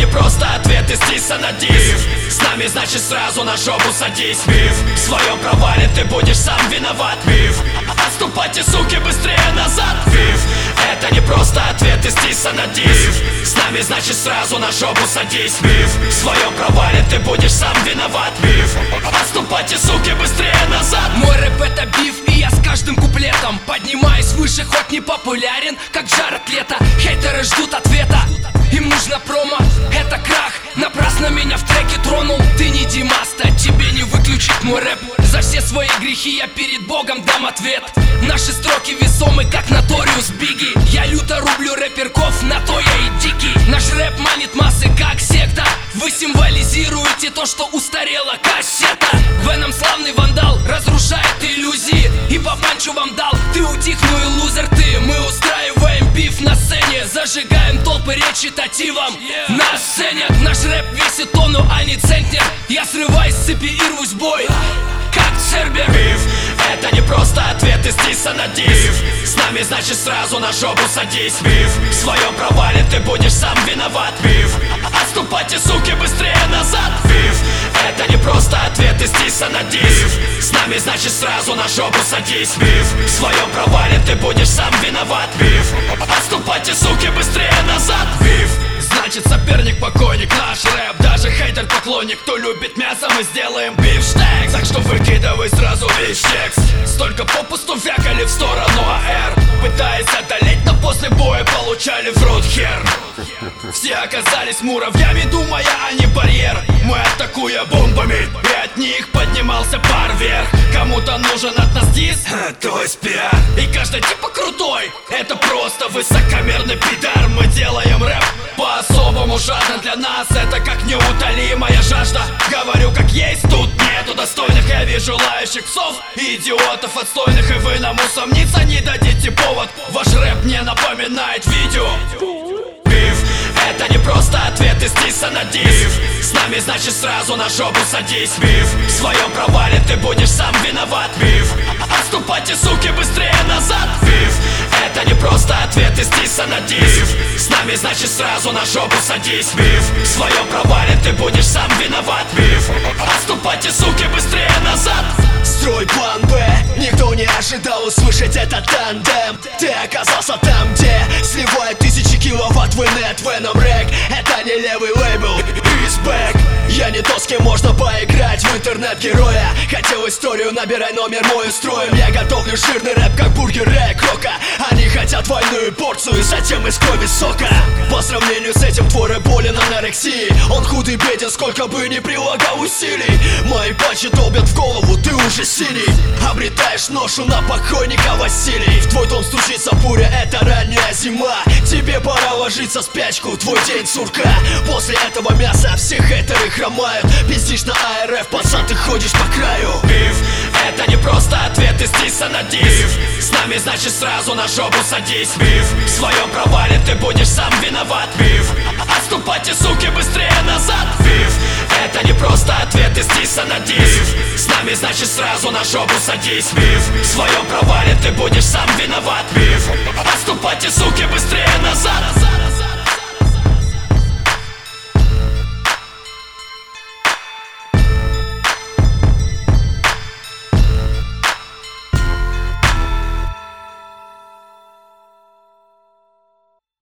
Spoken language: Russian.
просто ответ из диса на диск. С нами, значит, сразу на жопу садись. В своем провале ты будешь сам виноват. Отступайте, суки, быстрее назад. Это не просто ответ из диса на диск. С нами, значит, сразу на жопу садись. В своем провале ты будешь сам виноват. Отступайте, суки, быстрее назад. Мой рэп это биф, и я с каждым куплетом поднимаюсь выше, хоть не популярен, как жар от лета. Хейтеры ждут ответа, им нужно промо, это крах. Напрасно меня в треке тронул. Ты не Димаста, тебе не выключить мой рэп. За все свои грехи я перед Богом дам ответ. Наши строки весомы, как Notorious Бигги. Я люто рублю рэперков, на то я и дикий. Наш рэп манит массы, как секта. Вы символизируете то, что устарела кассета. Веном славный вандал разрушает иллюзии. И по панчу вам дал, ты утих, ну и лузер ты. Мы устраиваем биф на сцене, зажигаем толпы речитативом. Нас ценят, наш рэп весит тонну, а не центнер. Я срываюсь с цепи и рвусь в бой, как Цербер. Это не просто ответ из диса на диск. С нами, значит, сразу на жопу садись. В своем провале ты будешь сам виноват. Отступайте, суки, быстрее назад. Это не просто ответ из диса на диск. С нами, значит, сразу на жопу садись. В своем провале ты будешь сам виноват. Отступайте, суки, быстрее назад. Значит, соперник покойник, наш рэп. Даже хейтер поклонник, кто любит мясо, мы сделаем бифштекс. Так что выкидывай сразу весь текст. Столько попусту вякали в сторону АР, пытаясь одолеть, но после боя получали в рот хер. Все оказались муравьями, думая, они барьер. Мы атакуя бомбами, и от них поднимался пар вверх. Кому-то нужен от нас дис, то есть пиар. И каждый типа крутой, это просто высокомерный пидар. Мы делаем рэп по-особому жадно, для нас это как неутолимая жажда. Говорю как есть, тут нету достойных. Я вижу лающих псов и идиотов отстойных. И вы нам усомниться не дадите повод. Ваш рэп мне напоминает видео. Это не просто ответ из диса на диск. С нами, значит, сразу на жопу садись. В своем провале ты будешь сам виноват. Отступайте, суки, быстрее назад. Это не просто ответ из диса на диск. С нами, значит, сразу на жопу садись. В своем провале ты будешь сам виноват. Отступайте, суки, быстрее назад. Строй план Б, никто не ожидал услышать этот тандем. Ты оказался там, где сливает тысячи киловатт в инет. Venom рэк, это не левый лейбл, is back. Я не то, с кем можно поиграть в интернет-героя. Хотел историю, набирай номер мой, устроим. Я готовлю жирный рэп, как бургер Рэк Рока. Они хотят двойную порцию, затем из крови сока. По сравнению с этим твой рэп болен анорексией. Он худый, беден, сколько бы ни прилагал усилий. Мои панчи долбят в голову, ты уже синий. Обретаешь ношу на покойника Василий. В твой дом стучится буря, это ранняя зима. Тебе пора ложиться в спячку, твой день сурка. После этого мяса все хейтеры хромают. Пиздишь на АРФ, пацан, ты ходишь по краю. Это не просто ответ из диса на диск. С нами, значит, сразу на жопу садись. В своем провале ты будешь сам виноват. Отступайте, суки, быстрее назад. Это не просто ответ из диса на диск. С нами, значит, сразу на жопу садись. В своем провале ты будешь сам виноват. Отступайте, суки, быстрее назад.